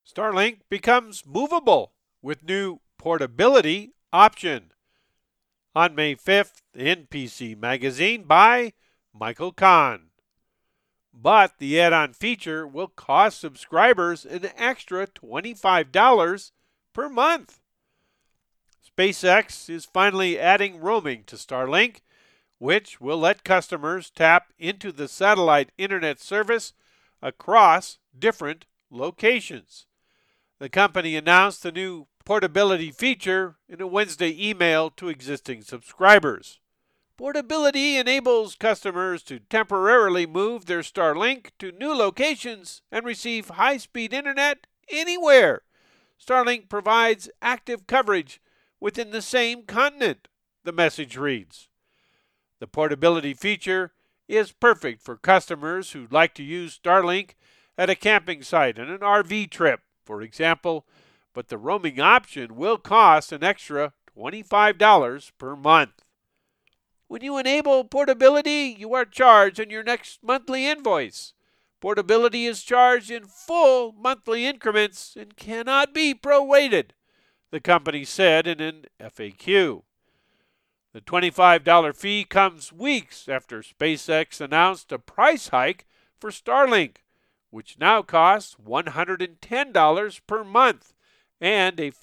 Starlink becomes movable with new portability option. On May 5th in PC Magazine by Michael Kahn. But the add-on feature will cost subscribers an extra $25 per month. SpaceX is finally adding roaming to Starlink, which will let customers tap into the satellite internet service across different locations. The company announced the new portability feature in a Wednesday email to existing subscribers. Portability enables customers to temporarily move their Starlink to new locations and receive high-speed internet anywhere. Starlink provides active coverage within the same continent, the message reads. The portability feature is perfect for customers who'd like to use Starlink at a camping site and an RV trip, for example, but the roaming option will cost an extra $25 per month. When you enable portability, you are charged on your next monthly invoice. Portability is charged in full monthly increments and cannot be prorated, the company said in an FAQ. The $25 fee comes weeks after SpaceX announced a price hike for Starlink, which now costs $110 per month and a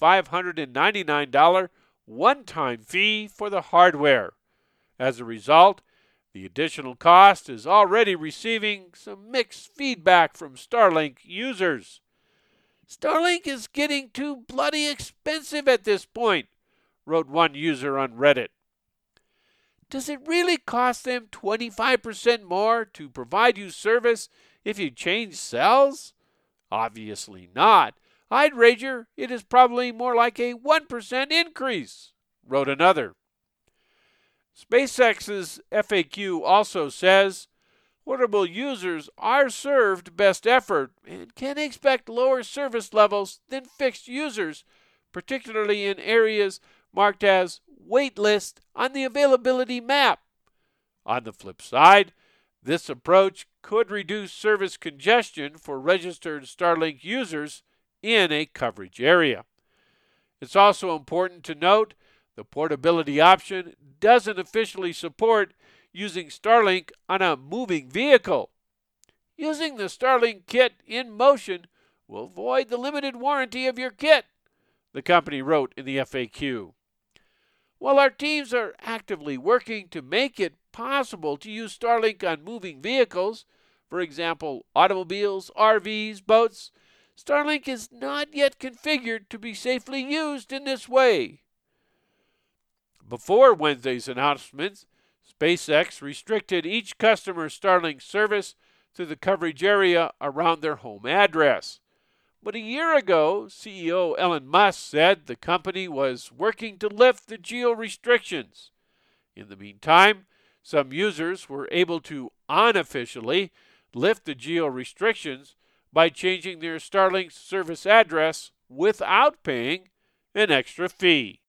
$599 one-time fee for the hardware. As a result, the additional cost is already receiving some mixed feedback from Starlink users. Starlink is getting too bloody expensive at this point, wrote one user on Reddit. Does it really cost them 25% more to provide you service if you change cells? Obviously not. I'd wager it is probably more like a 1% increase, wrote another. SpaceX's FAQ also says, portable users are served best effort and can expect lower service levels than fixed users, particularly in areas marked as wait list on the availability map. On the flip side, this approach could reduce service congestion for registered Starlink users in a coverage area. It's also important to note the portability option doesn't officially support using Starlink on a moving vehicle. Using the Starlink kit in motion will void the limited warranty of your kit, the company wrote in the FAQ. While our teams are actively working to make it possible to use Starlink on moving vehicles, for example, automobiles, RVs, boats, Starlink is not yet configured to be safely used in this way. Before Wednesday's announcements, SpaceX restricted each customer's Starlink service to the coverage area around their home address. But a year ago, CEO Elon Musk said the company was working to lift the geo-restrictions. In the meantime, some users were able to unofficially lift the geo-restrictions by changing their Starlink service address without paying an extra fee.